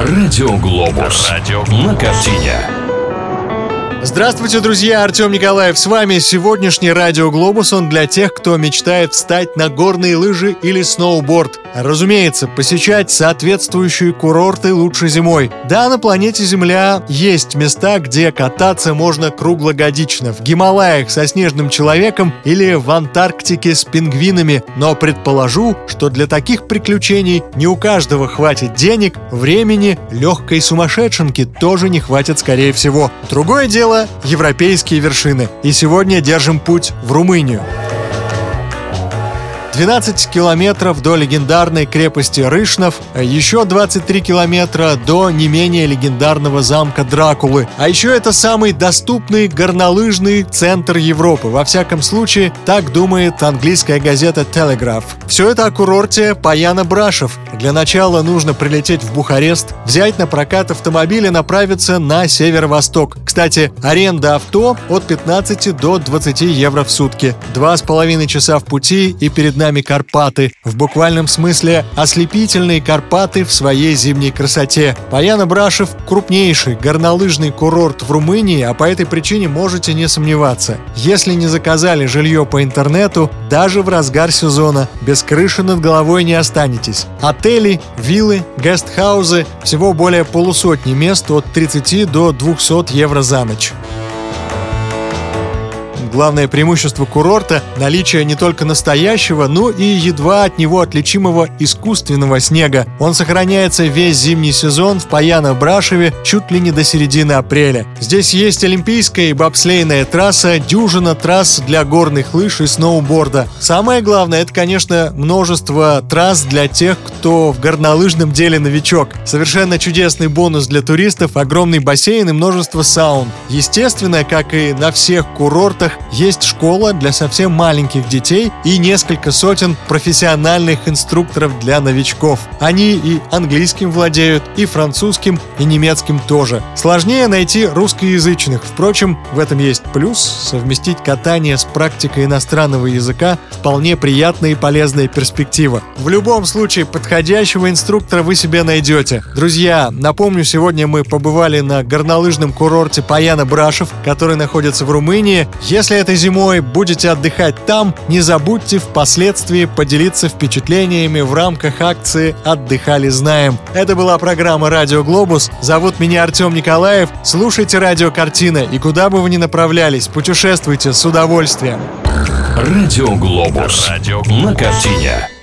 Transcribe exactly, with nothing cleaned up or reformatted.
Радио Глобус. Радио на картине. Здравствуйте, друзья! Артем Николаев с вами. Сегодняшний Радио Глобус, он для тех, кто мечтает встать на горные лыжи или сноуборд. Разумеется, посещать соответствующие курорты лучше зимой. Да, на планете Земля есть места, где кататься можно круглогодично. В Гималаях со снежным человеком или в Антарктике с пингвинами. Но предположу, что для таких приключений не у каждого хватит денег, времени, легкой сумасшедшенки тоже не хватит, скорее всего. Другое дело — европейские вершины. И сегодня держим путь в Румынию. двенадцать километров до легендарной крепости Рышнов, еще двадцать три километра до не менее легендарного замка Дракулы. А еще это самый доступный горнолыжный центр Европы. Во всяком случае, так думает английская газета Telegraph. Все это о курорте Паяна-Брашов. Для начала нужно прилететь в Бухарест, взять на прокат автомобиль и направиться на северо-восток. Кстати, аренда авто от пятнадцати до двадцати евро в сутки. Два с половиной часа в пути, и перед нами Карпаты. В буквальном смысле ослепительные Карпаты в своей зимней красоте. Паяна-Брашов — крупнейший горнолыжный курорт в Румынии, а по этой причине можете не сомневаться. Если не заказали жилье по интернету, даже в разгар сезона без крыши над головой не останетесь. Отели, виллы, гестхаузы — всего более полусотни мест от тридцати до двухсот евро за ночь. Главное преимущество курорта – наличие не только настоящего, но и едва от него отличимого искусственного снега. Он сохраняется весь зимний сезон в Паяна-Брашове чуть ли не до середины апреля. Здесь есть олимпийская и бобслейная трасса, дюжина трасс для горных лыж и сноуборда. Самое главное – это, конечно, множество трасс для тех, кто в горнолыжном деле новичок. Совершенно чудесный бонус для туристов – огромный бассейн и множество саун. Естественно, как и на всех курортах, есть школа для совсем маленьких детей и несколько сотен профессиональных инструкторов для новичков. Они и английским владеют, и французским, и немецким тоже. Сложнее найти русскоязычных. Впрочем, в этом есть плюс. Совместить катание с практикой иностранного языка – вполне приятная и полезная перспектива. В любом случае, подходящего инструктора вы себе найдете. Друзья, напомню, сегодня мы побывали на горнолыжном курорте Паяна-Брашов, который находится в Румынии. Если этой зимой будете отдыхать там, не забудьте впоследствии поделиться впечатлениями в рамках акции «Отдыхали, знаем». Это была программа «Радио Глобус». Зовут меня Артем Николаев. Слушайте «Радио Картина», и куда бы вы ни направлялись, путешествуйте с удовольствием. Радио Глобус. Радио на картине.